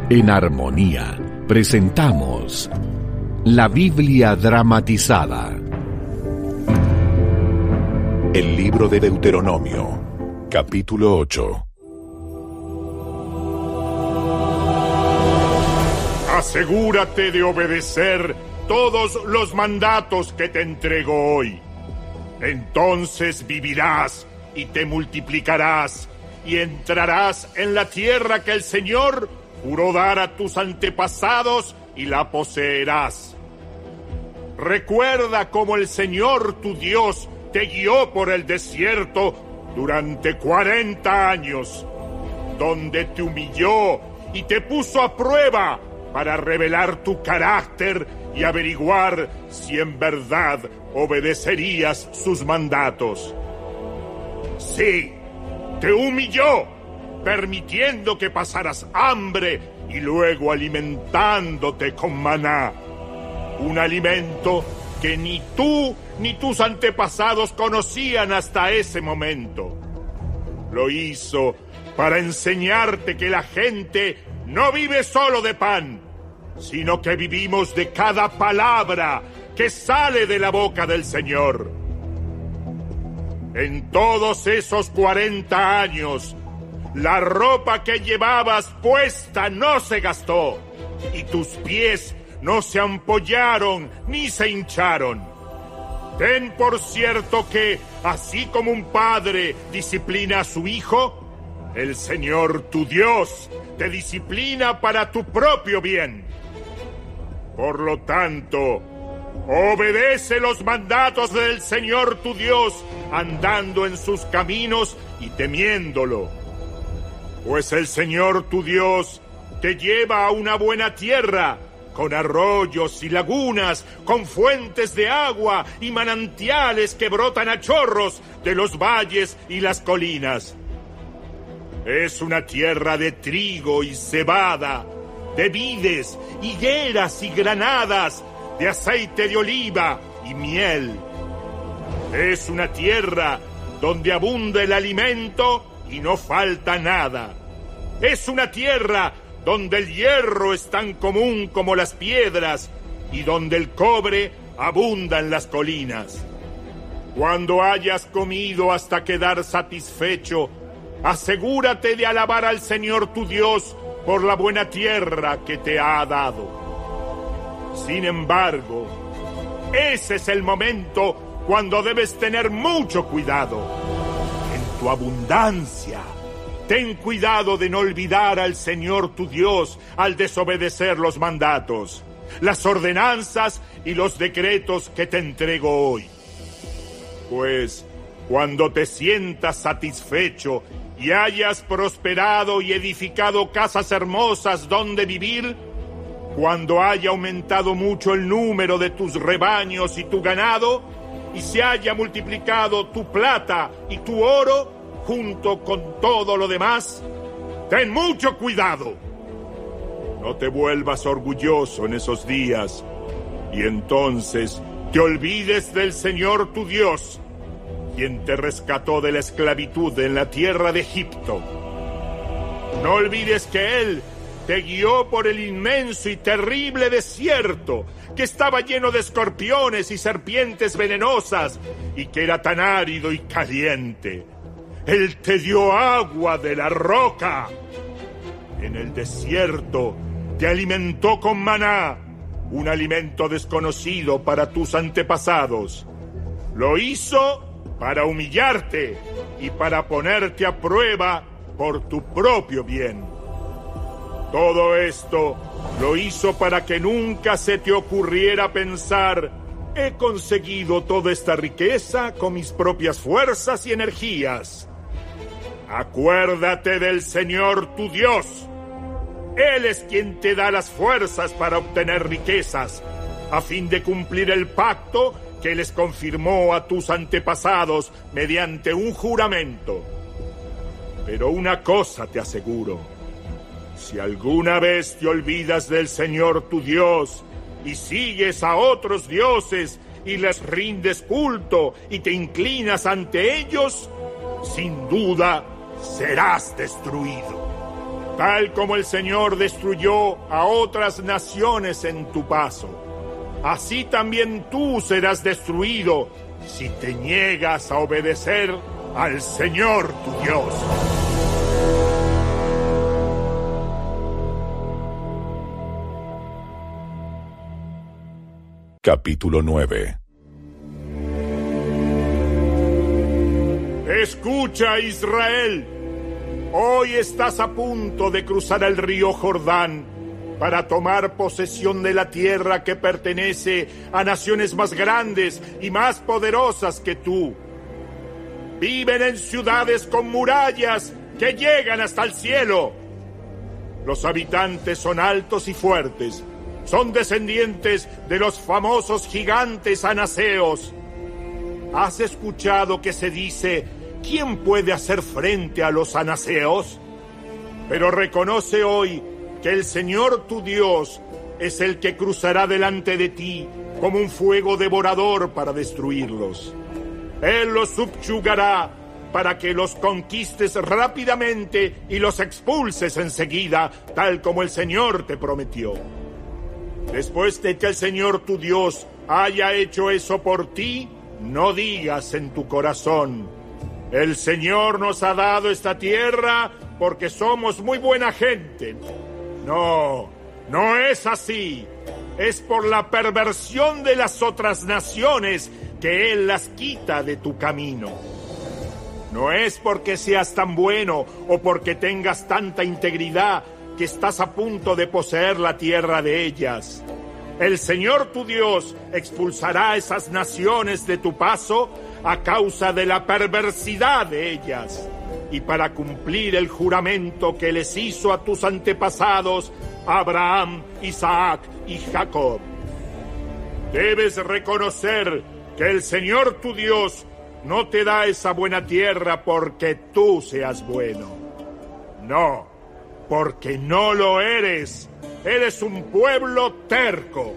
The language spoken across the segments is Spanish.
En Armonía presentamos la Biblia dramatizada. El libro de Deuteronomio, capítulo 8. Asegúrate de obedecer todos los mandatos que te entrego hoy. Entonces vivirás y te multiplicarás y entrarás en la tierra que el Señor juró dar a tus antepasados y la poseerás. Recuerda cómo el Señor tu Dios te guió por el desierto durante 40 años, donde te humilló y te puso a prueba para revelar tu carácter y averiguar si en verdad obedecerías sus mandatos. Sí, te humilló, permitiendo que pasaras hambre y luego alimentándote con maná, un alimento que ni tú ni tus antepasados conocían hasta ese momento. Lo hizo para enseñarte que la gente no vive solo de pan, sino que vivimos de cada palabra que sale de la boca del Señor. En todos esos 40 años, la ropa que llevabas puesta no se gastó, y tus pies no se ampollaron ni se hincharon. Ten por cierto que, así como un padre disciplina a su hijo, el Señor tu Dios te disciplina para tu propio bien. Por lo tanto, obedece los mandatos del Señor tu Dios, andando en sus caminos y temiéndolo. Pues el Señor tu Dios te lleva a una buena tierra, con arroyos y lagunas, con fuentes de agua y manantiales que brotan a chorros de los valles y las colinas. Es una tierra de trigo y cebada, de vides, higueras y granadas, de aceite de oliva y miel. Es una tierra donde abunda el alimento y no falta nada. Es una tierra donde el hierro es tan común como las piedras y donde el cobre abunda en las colinas. Cuando hayas comido hasta quedar satisfecho, asegúrate de alabar al Señor tu Dios por la buena tierra que te ha dado. Sin embargo, ese es el momento cuando debes tener mucho cuidado. En tu abundancia, ten cuidado de no olvidar al Señor tu Dios al desobedecer los mandatos, las ordenanzas y los decretos que te entrego hoy. Pues cuando te sientas satisfecho y hayas prosperado y edificado casas hermosas donde vivir, cuando haya aumentado mucho el número de tus rebaños y tu ganado, y se haya multiplicado tu plata y tu oro, junto con todo lo demás, ten mucho cuidado. No te vuelvas orgulloso en esos días, y entonces te olvides del Señor tu Dios, quien te rescató de la esclavitud en la tierra de Egipto. No olvides que Él te guió por el inmenso y terrible desierto, que estaba lleno de escorpiones y serpientes venenosas, y que era tan árido y caliente. Él te dio agua de la roca. En el desierto te alimentó con maná, un alimento desconocido para tus antepasados. Lo hizo para humillarte y para ponerte a prueba por tu propio bien. Todo esto lo hizo para que nunca se te ocurriera pensar: he conseguido toda esta riqueza con mis propias fuerzas y energías. Acuérdate del Señor tu Dios. Él es quien te da las fuerzas para obtener riquezas, a fin de cumplir el pacto que les confirmó a tus antepasados mediante un juramento. Pero una cosa te aseguro: si alguna vez te olvidas del Señor tu Dios y sigues a otros dioses y les rindes culto y te inclinas ante ellos, sin duda serás destruido. Tal como el Señor destruyó a otras naciones en tu paso, así también tú serás destruido si te niegas a obedecer al Señor tu Dios. Capítulo 9. Escucha, Israel. Hoy estás a punto de cruzar el río Jordán para tomar posesión de la tierra que pertenece a naciones más grandes y más poderosas que tú. Viven en ciudades con murallas que llegan hasta el cielo. Los habitantes son altos y fuertes. Son descendientes de los famosos gigantes anaseos. ¿Has escuchado que se dice: ¿quién puede hacer frente a los anaseos? Pero reconoce hoy que el Señor tu Dios es el que cruzará delante de ti como un fuego devorador para destruirlos. Él los subyugará para que los conquistes rápidamente y los expulses enseguida, tal como el Señor te prometió. Después de que el Señor tu Dios haya hecho eso por ti, no digas en tu corazón: el Señor nos ha dado esta tierra porque somos muy buena gente. No, no es así. Es por la perversión de las otras naciones que Él las quita de tu camino. No es porque seas tan bueno o porque tengas tanta integridad que estás a punto de poseer la tierra de ellas. El Señor tu Dios expulsará a esas naciones de tu paso a causa de la perversidad de ellas, y para cumplir el juramento que les hizo a tus antepasados, Abraham, Isaac y Jacob. Debes reconocer que el Señor tu Dios no te da esa buena tierra porque tú seas bueno. No, porque no lo eres. Eres un pueblo terco.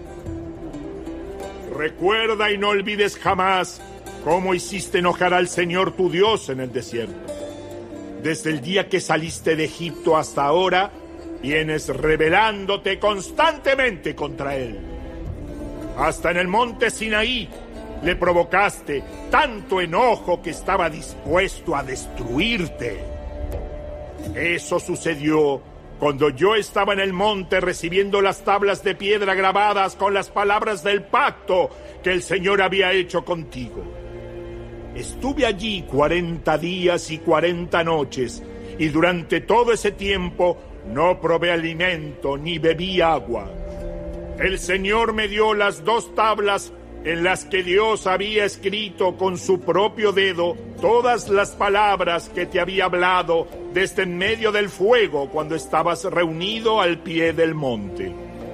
Recuerda y no olvides jamás cómo hiciste enojar al Señor tu Dios en el desierto. Desde el día que saliste de Egipto hasta ahora, vienes rebelándote constantemente contra Él. Hasta en el monte Sinaí le provocaste tanto enojo que estaba dispuesto a destruirte. Eso sucedió cuando yo estaba en el monte recibiendo las tablas de piedra grabadas con las palabras del pacto que el Señor había hecho contigo. Estuve allí 40 días y 40 noches, y durante todo ese tiempo no probé alimento ni bebí agua. El Señor me dio las 2 tablas en las que Dios había escrito con su propio dedo todas las palabras que te había hablado desde en medio del fuego cuando estabas reunido al pie del monte.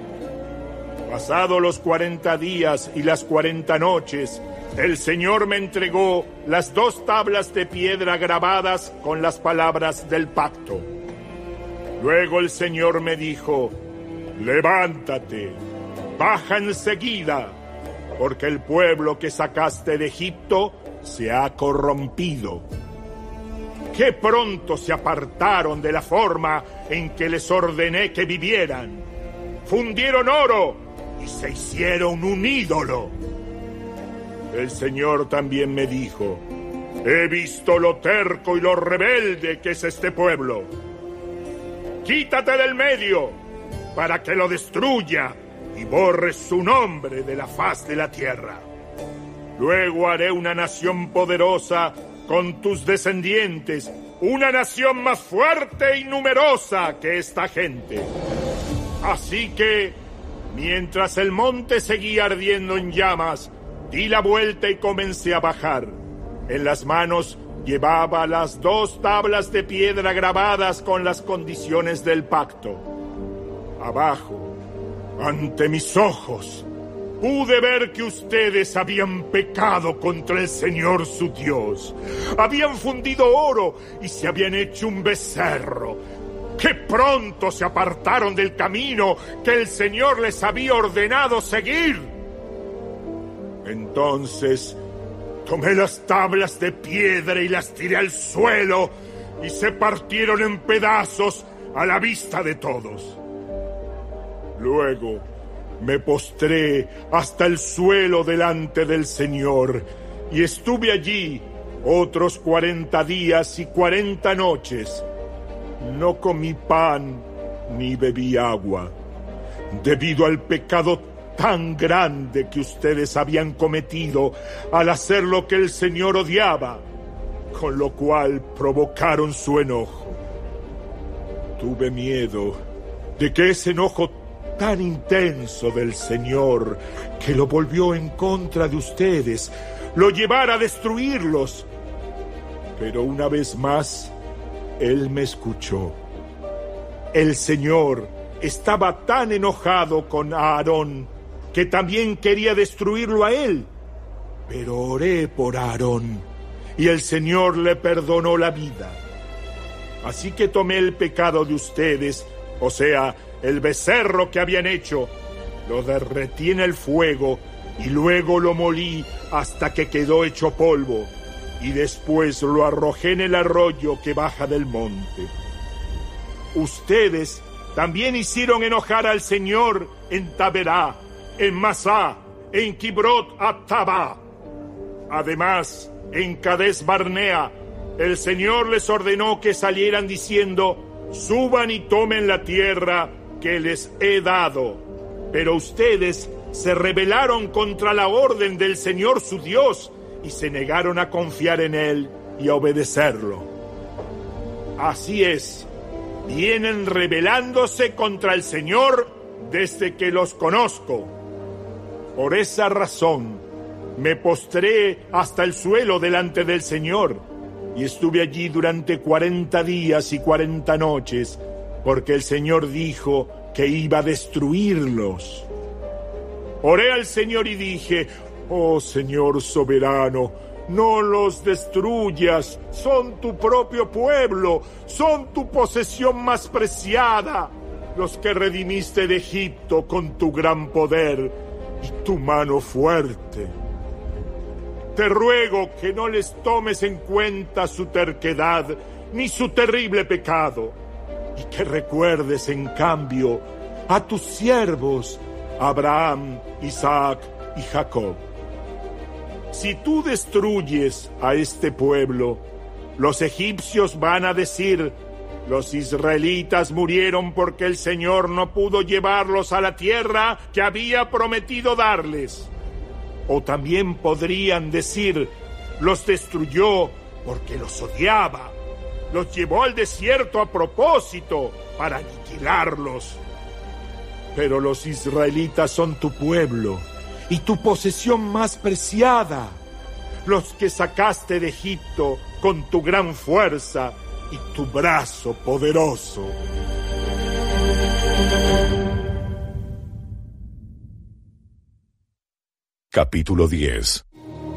Pasados los 40 días y las 40 noches, el Señor me entregó las 2 tablas de piedra grabadas con las palabras del pacto. Luego el Señor me dijo: levántate, baja enseguida, porque el pueblo que sacaste de Egipto se ha corrompido. ¡Qué pronto se apartaron de la forma en que les ordené que vivieran! Fundieron oro y se hicieron un ídolo. El Señor también me dijo: he visto lo terco y lo rebelde que es este pueblo. Quítate del medio para que lo destruya y borres su nombre de la faz de la tierra. Luego haré una nación poderosa con tus descendientes, una nación más fuerte y numerosa que esta gente. Así que, mientras el monte seguía ardiendo en llamas, di la vuelta y comencé a bajar. En las manos llevaba las 2 tablas de piedra grabadas con las condiciones del pacto. Abajo, ante mis ojos, pude ver que ustedes habían pecado contra el Señor su Dios. Habían fundido oro y se habían hecho un becerro. ¡Qué pronto se apartaron del camino que el Señor les había ordenado seguir! Entonces tomé las tablas de piedra y las tiré al suelo y se partieron en pedazos a la vista de todos. Luego me postré hasta el suelo delante del Señor y estuve allí otros 40 días y 40 noches. No comí pan ni bebí agua, debido al pecado tan grande que ustedes habían cometido al hacer lo que el Señor odiaba, con lo cual provocaron su enojo. Tuve miedo de que ese enojo tan intenso del Señor, que lo volvió en contra de ustedes, lo llevara a destruirlos. Pero una vez más, Él me escuchó. El Señor estaba tan enojado con Aarón que también quería destruirlo a él. Pero oré por Aarón y el Señor le perdonó la vida. Así que tomé el pecado de ustedes, o sea, el becerro que habían hecho, lo derretí en el fuego y luego lo molí hasta que quedó hecho polvo, y después lo arrojé en el arroyo que baja del monte. Ustedes también hicieron enojar al Señor en Taberá, en Masá, en Kibrot Hatabá. Además, en Cades Barnea, el Señor les ordenó que salieran diciendo: suban y tomen la tierra que les he dado. Pero ustedes se rebelaron contra la orden del Señor su Dios y se negaron a confiar en Él y a obedecerlo. Así es, vienen rebelándose contra el Señor desde que los conozco. Por esa razón, me postré hasta el suelo delante del Señor y estuve allí durante 40 días y 40 noches, porque el Señor dijo que iba a destruirlos. Oré al Señor y dije: oh Señor soberano, no los destruyas, son tu propio pueblo, son tu posesión más preciada, los que redimiste de Egipto con tu gran poder y tu mano fuerte. Te ruego que no les tomes en cuenta su terquedad ni su terrible pecado, y que recuerdes en cambio a tus siervos Abraham, Isaac y Jacob. Si tú destruyes a este pueblo, los egipcios van a decir: los israelitas murieron porque el Señor no pudo llevarlos a la tierra que había prometido darles. O también podrían decir: los destruyó porque los odiaba, los llevó al desierto a propósito para aniquilarlos. Pero los israelitas son tu pueblo y tu posesión más preciada, los que sacaste de Egipto con tu gran fuerza y tu brazo poderoso. Capítulo 10.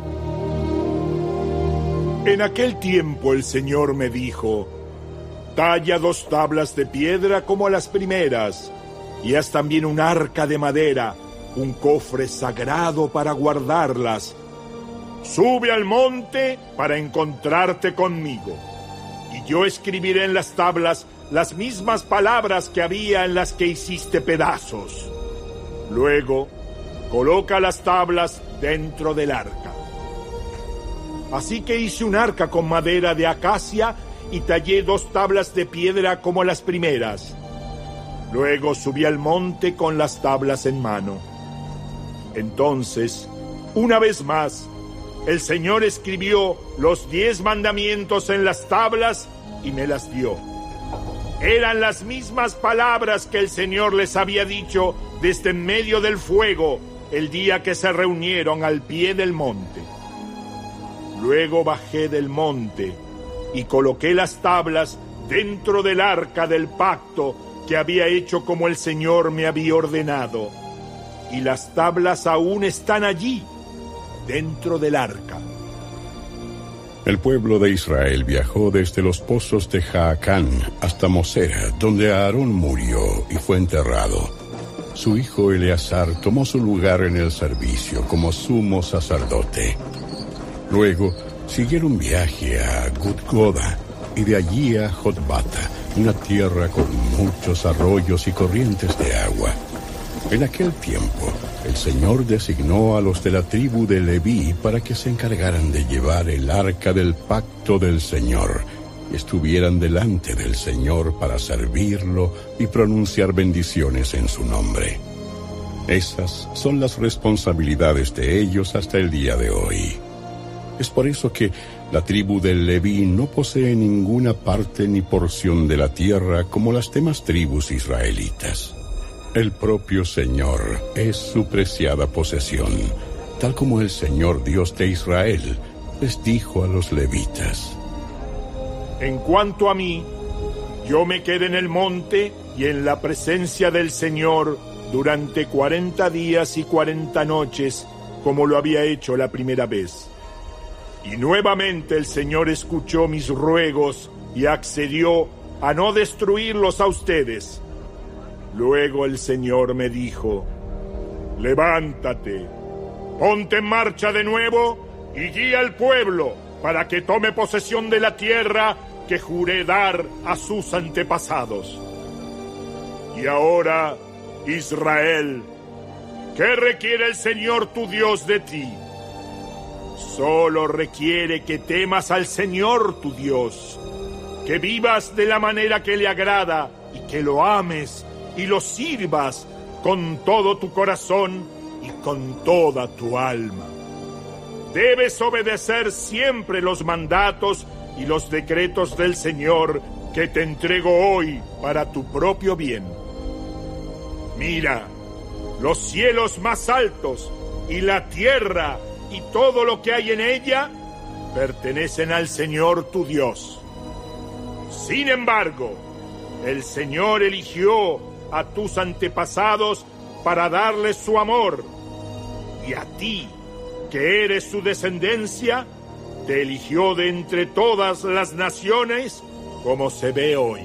En aquel tiempo el Señor me dijo: talla 2 tablas de piedra como las primeras, y haz también un arca de madera, un cofre sagrado para guardarlas. Sube al monte para encontrarte conmigo, y yo escribiré en las tablas las mismas palabras que había en las que hiciste pedazos. Luego, coloca las tablas dentro del arca. Así que hice un arca con madera de acacia y tallé 2 tablas de piedra como las primeras. Luego subí al monte con las tablas en mano. Entonces, una vez más, el Señor escribió los 10 mandamientos en las tablas y me las dio. Eran las mismas palabras que el Señor les había dicho desde en medio del fuego el día que se reunieron al pie del monte. Luego bajé del monte y coloqué las tablas dentro del arca del pacto que había hecho como el Señor me había ordenado. Y las tablas aún están allí, dentro del arca. El pueblo de Israel viajó desde los pozos de Jaacán hasta Mosera, donde Aarón murió y fue enterrado. Su hijo Eleazar tomó su lugar en el servicio como sumo sacerdote. Luego siguieron viaje a Gudgoda y de allí a Jotbata, una tierra con muchos arroyos y corrientes de agua. En aquel tiempo, el Señor designó a los de la tribu de Leví para que se encargaran de llevar el arca del pacto del Señor y estuvieran delante del Señor para servirlo y pronunciar bendiciones en su nombre. Esas son las responsabilidades de ellos hasta el día de hoy. Es por eso que la tribu de Leví no posee ninguna parte ni porción de la tierra como las demás tribus israelitas. El propio Señor es su preciada posesión, tal como el Señor Dios de Israel les dijo a los levitas. En cuanto a mí, yo me quedé en el monte y en la presencia del Señor durante 40 días y 40 noches, como lo había hecho la primera vez. Y nuevamente el Señor escuchó mis ruegos y accedió a no destruirlos a ustedes. Luego el Señor me dijo: levántate, ponte en marcha de nuevo y guía al pueblo para que tome posesión de la tierra que juré dar a sus antepasados. Y ahora, Israel, ¿qué requiere el Señor tu Dios de ti? Solo requiere que temas al Señor tu Dios, que vivas de la manera que le agrada y que lo ames y lo sirvas con todo tu corazón y con toda tu alma. Debes obedecer siempre los mandatos y los decretos del Señor que te entrego hoy para tu propio bien. Mira, los cielos más altos y la tierra y todo lo que hay en ella pertenecen al Señor tu Dios. Sin embargo, el Señor eligió a tus antepasados para darles su amor, y a ti, que eres su descendencia, te eligió de entre todas las naciones, como se ve hoy.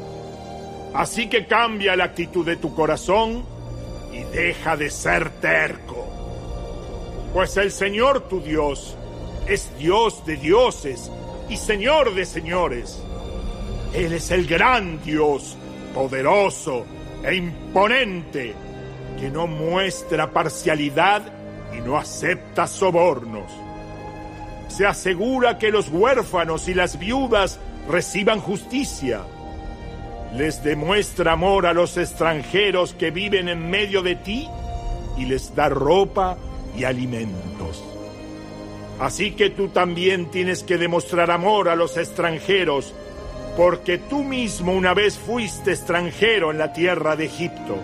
Así que cambia la actitud de tu corazón y deja de ser terco. Pues el Señor tu Dios es Dios de dioses y Señor de señores. Él es el gran Dios, poderoso e imponente, que no muestra parcialidad y no acepta sobornos. Se asegura que los huérfanos y las viudas reciban justicia. Les demuestra amor a los extranjeros que viven en medio de ti y les da ropa y alimentos. Así que tú también tienes que demostrar amor a los extranjeros, porque tú mismo una vez fuiste extranjero en la tierra de Egipto.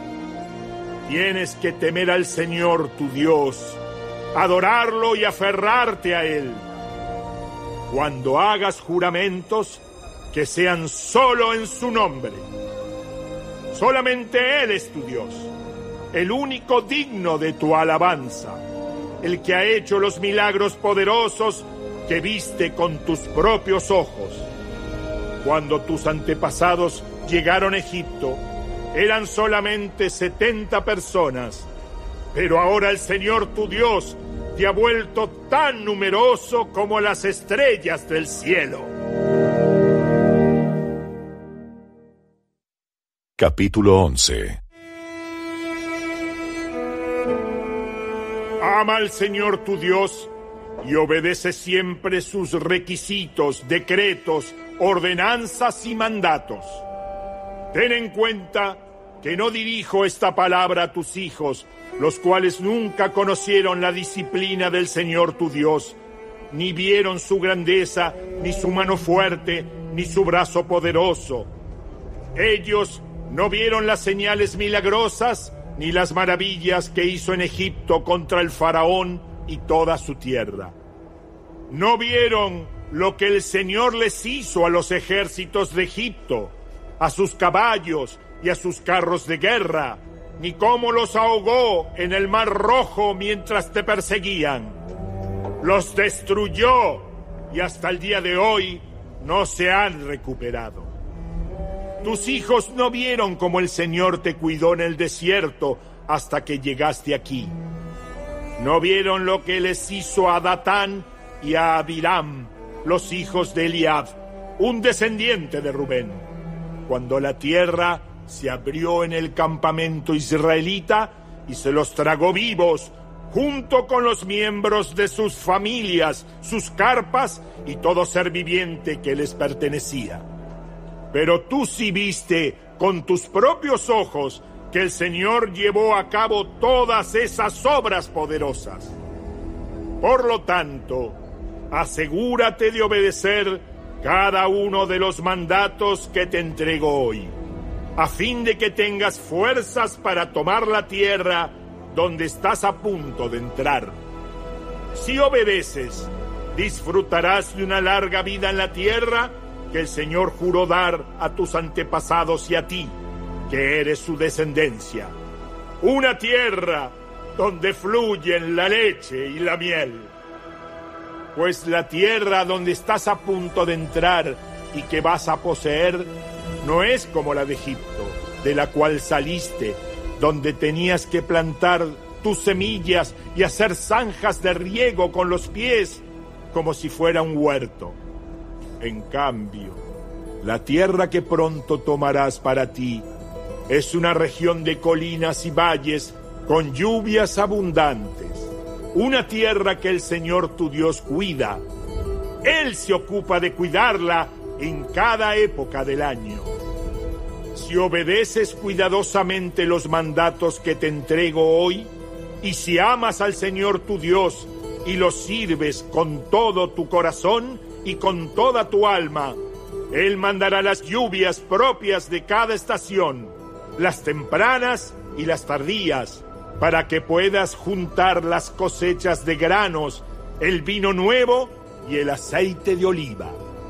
Tienes que temer al Señor tu Dios, adorarlo y aferrarte a Él. Cuando hagas juramentos, que sean solo en su nombre. Solamente Él es tu Dios, el único digno de tu alabanza, el que ha hecho los milagros poderosos que viste con tus propios ojos. Cuando tus antepasados llegaron a Egipto, eran solamente 70 personas, pero ahora el Señor tu Dios te ha vuelto tan numeroso como las estrellas del cielo. Capítulo 11. Ama al Señor tu Dios y obedece siempre sus requisitos, decretos, ordenanzas y mandatos. Ten en cuenta que no dirijo esta palabra a tus hijos, los cuales nunca conocieron la disciplina del Señor tu Dios, ni vieron su grandeza, ni su mano fuerte, ni su brazo poderoso. Ellos no vieron las señales milagrosas, ni las maravillas que hizo en Egipto contra el faraón y toda su tierra. No vieron lo que el Señor les hizo a los ejércitos de Egipto, a sus caballos y a sus carros de guerra, ni cómo los ahogó en el Mar Rojo mientras te perseguían. Los destruyó y hasta el día de hoy no se han recuperado. Tus hijos no vieron cómo el Señor te cuidó en el desierto hasta que llegaste aquí. No vieron lo que les hizo a Datán y a Abiram, los hijos de Eliab, un descendiente de Rubén. cuando la tierra se abrió en el campamento israelita y se los tragó vivos, junto con los miembros de sus familias, sus carpas y todo ser viviente que les pertenecía. Pero tú sí viste con tus propios ojos que el Señor llevó a cabo todas esas obras poderosas. Por lo tanto, asegúrate de obedecer cada uno de los mandatos que te entrego hoy, a fin de que tengas fuerzas para tomar la tierra donde estás a punto de entrar. Si obedeces, disfrutarás de una larga vida en la tierra que el Señor juró dar a tus antepasados y a ti, que eres su descendencia. Una tierra donde fluyen la leche y la miel. Pues la tierra donde estás a punto de entrar y que vas a poseer no es como la de Egipto, de la cual saliste, donde tenías que plantar tus semillas y hacer zanjas de riego con los pies, como si fuera un huerto. En cambio, la tierra que pronto tomarás para ti es una región de colinas y valles con lluvias abundantes, una tierra que el Señor tu Dios cuida. Él se ocupa de cuidarla en cada época del año. Si obedeces cuidadosamente los mandatos que te entrego hoy, y si amas al Señor tu Dios y lo sirves con todo tu corazón y con toda tu alma, Él mandará las lluvias propias de cada estación, las tempranas y las tardías, para que puedas juntar las cosechas de granos, el vino nuevo y el aceite de oliva.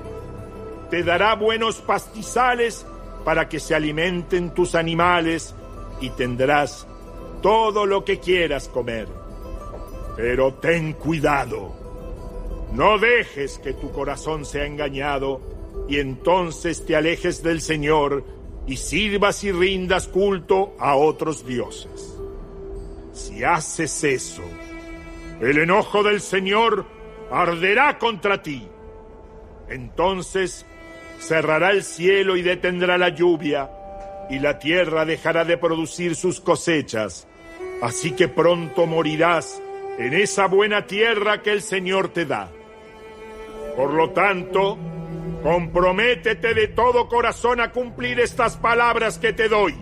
Te dará buenos pastizales para que se alimenten tus animales y tendrás todo lo que quieras comer. Pero ten cuidado, no dejes que tu corazón sea engañado y entonces te alejes del Señor y sirvas y rindas culto a otros dioses. Si haces eso, el enojo del Señor arderá contra ti. Entonces cerrará el cielo y detendrá la lluvia, y la tierra dejará de producir sus cosechas. Así que pronto morirás en esa buena tierra que el Señor te da. Por lo tanto, comprométete de todo corazón a cumplir estas palabras que te doy.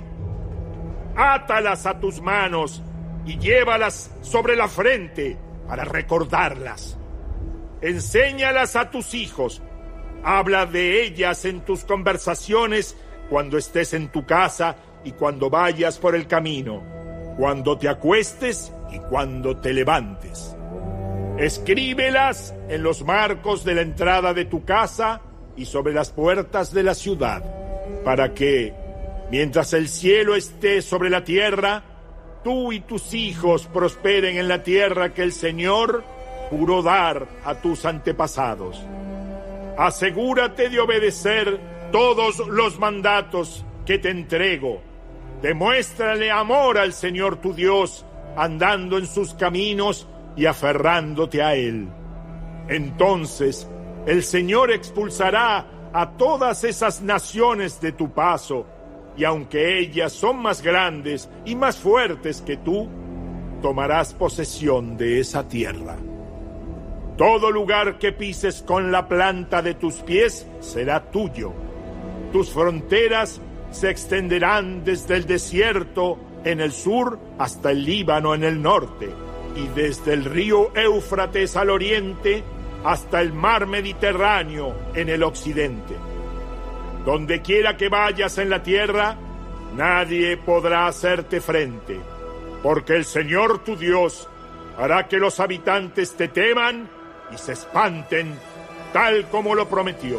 Átalas a tus manos y llévalas sobre la frente para recordarlas. Enséñalas a tus hijos. Habla de ellas en tus conversaciones cuando estés en tu casa y cuando vayas por el camino, cuando te acuestes y cuando te levantes. Escríbelas en los marcos de la entrada de tu casa y sobre las puertas de la ciudad, para que, mientras el cielo esté sobre la tierra, tú y tus hijos prosperen en la tierra que el Señor juró dar a tus antepasados. Asegúrate de obedecer todos los mandatos que te entrego. Demuéstrale amor al Señor tu Dios, andando en sus caminos y aferrándote a Él. Entonces, el Señor expulsará a todas esas naciones de tu paso, y aunque ellas son más grandes y más fuertes que tú, tomarás posesión de esa tierra. Todo lugar que pises con la planta de tus pies será tuyo. Tus fronteras se extenderán desde el desierto en el sur hasta el Líbano en el norte, y desde el río Éufrates al oriente hasta el mar Mediterráneo en el occidente. Donde quiera que vayas en la tierra, nadie podrá hacerte frente, porque el Señor tu Dios hará que los habitantes te teman y se espanten, tal como lo prometió.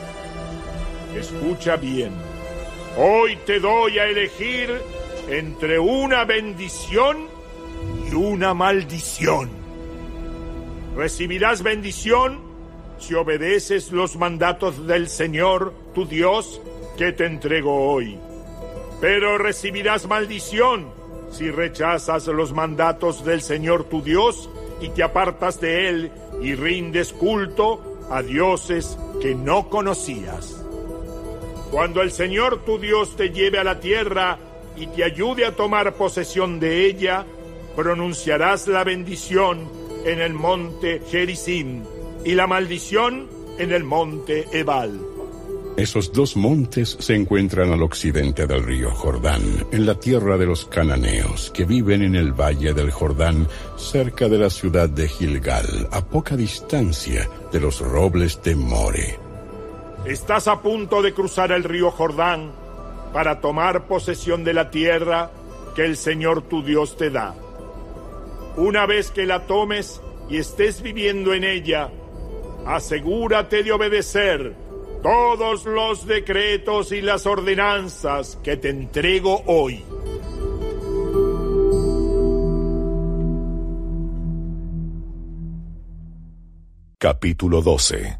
Escucha bien, hoy te doy a elegir entre una bendición y una maldición. Recibirás bendición si obedeces los mandatos del Señor tu Dios que te entrego hoy. Pero recibirás maldición si rechazas los mandatos del Señor tu Dios y te apartas de Él y rindes culto a dioses que no conocías. Cuando el Señor tu Dios te lleve a la tierra y te ayude a tomar posesión de ella, pronunciarás la bendición en el monte Gerizim y la maldición en el monte Ebal. Esos dos montes se encuentran al occidente del río Jordán, en la tierra de los cananeos, que viven en el valle del Jordán, cerca de la ciudad de Gilgal, a poca distancia de los robles de More. Estás a punto de cruzar el río Jordán para tomar posesión de la tierra que el Señor tu Dios te da. Una vez que la tomes y estés viviendo en ella, asegúrate de obedecer todos los decretos y las ordenanzas que te entrego hoy. Capítulo 12.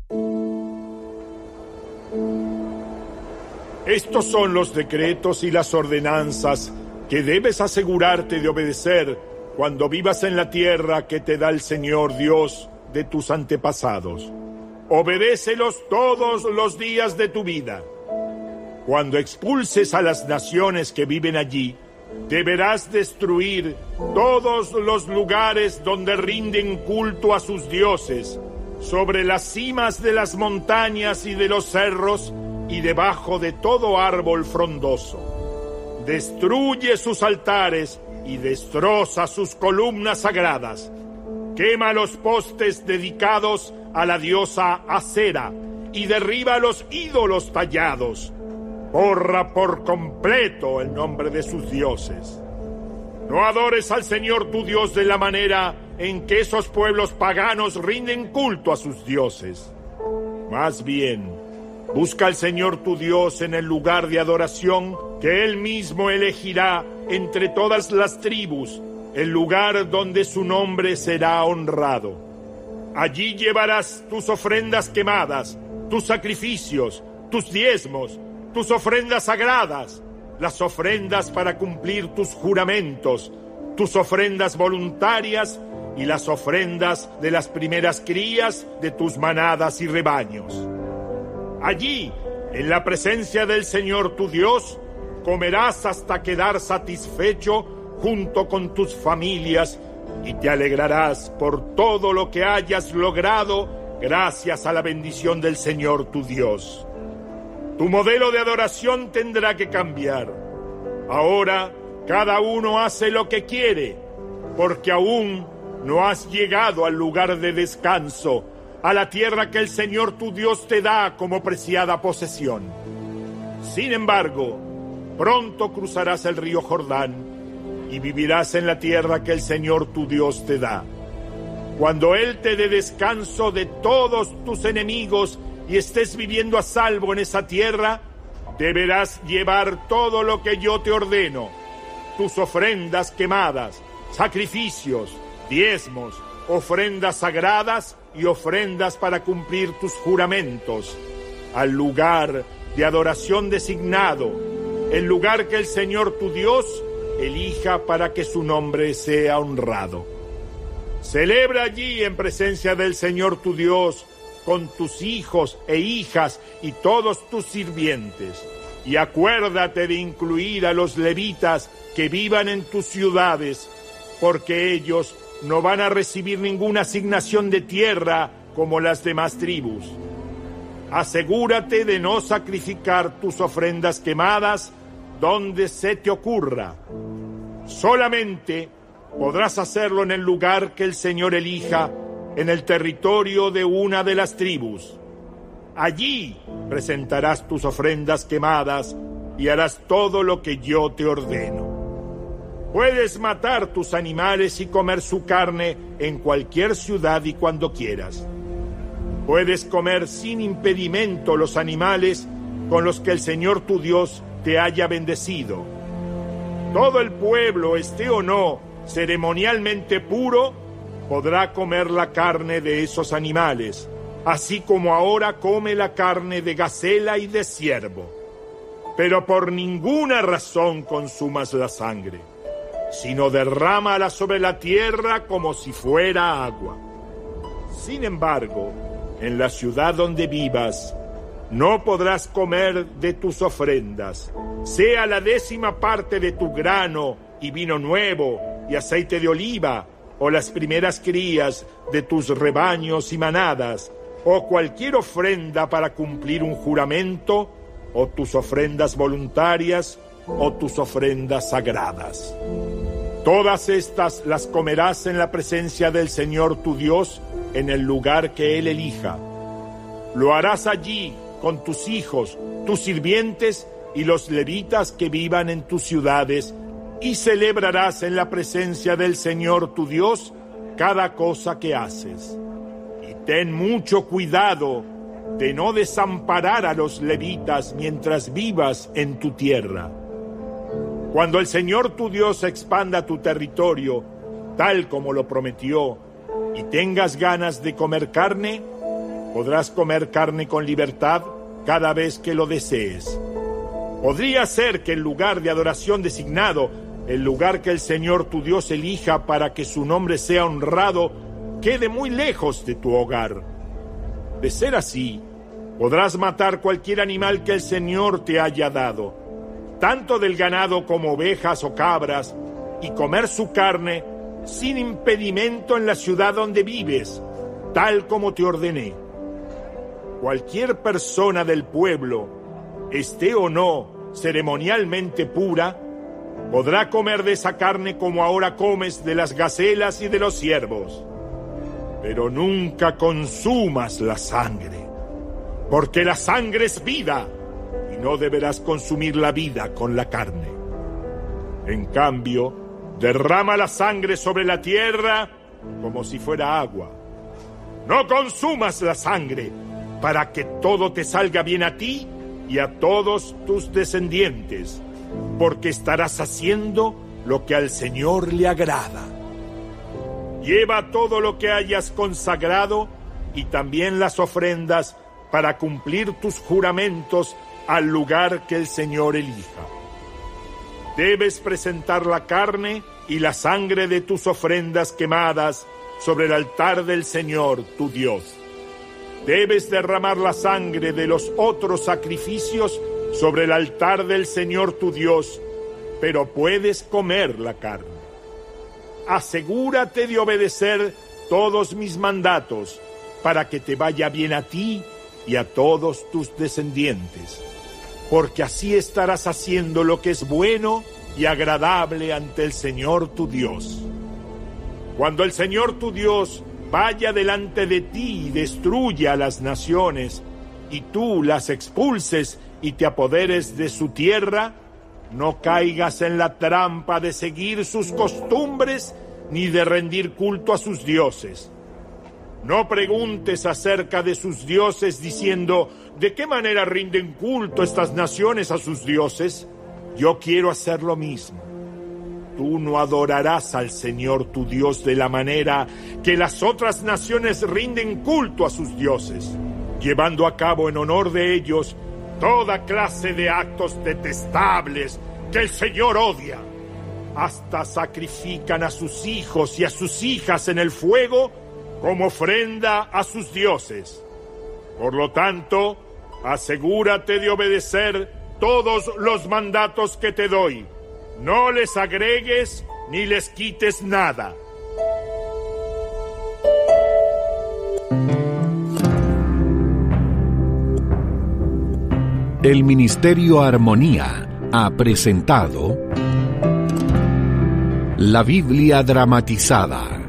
Estos son los decretos y las ordenanzas que debes asegurarte de obedecer cuando vivas en la tierra que te da el Señor Dios de tus antepasados. Obedécelos todos los días de tu vida. Cuando expulses a las naciones que viven allí, deberás destruir todos los lugares donde rinden culto a sus dioses, sobre las cimas de las montañas y de los cerros, y debajo de todo árbol frondoso. Destruye sus altares y destroza sus columnas sagradas. Quema los postes dedicados a la diosa Acera y derriba los ídolos tallados. Borra por completo el nombre de sus dioses. No adores al Señor tu Dios de la manera en que esos pueblos paganos rinden culto a sus dioses. Más bien, busca al Señor tu Dios en el lugar de adoración que Él mismo elegirá entre todas las tribus, el lugar donde su nombre será honrado. Allí llevarás tus ofrendas quemadas, tus sacrificios, tus diezmos, tus ofrendas sagradas, las ofrendas para cumplir tus juramentos, tus ofrendas voluntarias y las ofrendas de las primeras crías de tus manadas y rebaños. Allí, en la presencia del Señor tu Dios, comerás hasta quedar satisfecho junto con tus familias y te alegrarás por todo lo que hayas logrado gracias a la bendición del Señor tu Dios. Tu modelo de adoración tendrá que cambiar. Ahora, cada uno hace lo que quiere, porque aún no has llegado al lugar de descanso, a la tierra que el Señor tu Dios te da como preciada posesión. Sin embargo, pronto cruzarás el río Jordán y vivirás en la tierra que el Señor tu Dios te da. Cuando Él te dé descanso de todos tus enemigos y estés viviendo a salvo en esa tierra, deberás llevar todo lo que yo te ordeno, tus ofrendas quemadas, sacrificios, diezmos, ofrendas sagradas y ofrendas para cumplir tus juramentos, al lugar de adoración designado, el lugar que el Señor tu Dios elija para que su nombre sea honrado. Celebra allí en presencia del Señor tu Dios con tus hijos e hijas y todos tus sirvientes. Y acuérdate de incluir a los levitas que vivan en tus ciudades, porque ellos no van a recibir ninguna asignación de tierra como las demás tribus. Asegúrate de no sacrificar tus ofrendas quemadas donde se te ocurra. Solamente podrás hacerlo en el lugar que el Señor elija, en el territorio de una de las tribus. Allí presentarás tus ofrendas quemadas y harás todo lo que yo te ordeno. Puedes matar tus animales y comer su carne en cualquier ciudad y cuando quieras. Puedes comer sin impedimento los animales con los que el Señor tu Dios te haya bendecido. Todo el pueblo, esté o no ceremonialmente puro, podrá comer la carne de esos animales, así como ahora come la carne de gacela y de ciervo. Pero por ninguna razón consumas la sangre, sino derrámala sobre la tierra como si fuera agua. Sin embargo, en la ciudad donde vivas, No podrás comer de tus ofrendas, sea la 10ª parte de tu grano y vino nuevo y aceite de oliva, o las primeras crías de tus rebaños y manadas, o cualquier ofrenda para cumplir un juramento, o tus ofrendas voluntarias, o tus ofrendas sagradas. Todas estas las comerás en la presencia del Señor tu Dios, en el lugar que Él elija. Lo harás allí con tus hijos, tus sirvientes y los levitas que vivan en tus ciudades, y celebrarás en la presencia del Señor tu Dios cada cosa que haces. Y ten mucho cuidado de no desamparar a los levitas mientras vivas en tu tierra. Cuando el Señor tu Dios expanda tu territorio, tal como lo prometió, y tengas ganas de comer carne, podrás comer carne con libertad cada vez que lo desees. Podría ser que el lugar de adoración designado, el lugar que el Señor tu Dios elija para que su nombre sea honrado, quede muy lejos de tu hogar. De ser así, podrás matar cualquier animal que el Señor te haya dado, tanto del ganado como ovejas o cabras, y comer su carne sin impedimento en la ciudad donde vives, tal como te ordené. Cualquier persona del pueblo, esté o no ceremonialmente pura, podrá comer de esa carne como ahora comes de las gacelas y de los ciervos. Pero nunca consumas la sangre, porque la sangre es vida, y no deberás consumir la vida con la carne. En cambio, derrama la sangre sobre la tierra como si fuera agua. No consumas la sangre, para que todo te salga bien a ti y a todos tus descendientes, porque estarás haciendo lo que al Señor le agrada. Lleva todo lo que hayas consagrado y también las ofrendas para cumplir tus juramentos al lugar que el Señor elija. Debes presentar la carne y la sangre de tus ofrendas quemadas sobre el altar del Señor tu Dios. Debes derramar la sangre de los otros sacrificios sobre el altar del Señor tu Dios, pero puedes comer la carne. Asegúrate de obedecer todos mis mandatos, para que te vaya bien a ti y a todos tus descendientes, porque así estarás haciendo lo que es bueno y agradable ante el Señor tu Dios. Cuando el Señor tu Dios vaya delante de ti y destruya a las naciones, y tú las expulses y te apoderes de su tierra, no caigas en la trampa de seguir sus costumbres ni de rendir culto a sus dioses. No preguntes acerca de sus dioses diciendo, ¿de qué manera rinden culto estas naciones a sus dioses? Yo quiero hacer lo mismo. Tú no adorarás al Señor tu Dios de la manera que las otras naciones rinden culto a sus dioses, llevando a cabo en honor de ellos toda clase de actos detestables que el Señor odia. Hasta sacrifican a sus hijos y a sus hijas en el fuego como ofrenda a sus dioses. Por lo tanto, asegúrate de obedecer todos los mandatos que te doy. No les agregues ni les quites nada. El Ministerio Armonía ha presentado La Biblia dramatizada.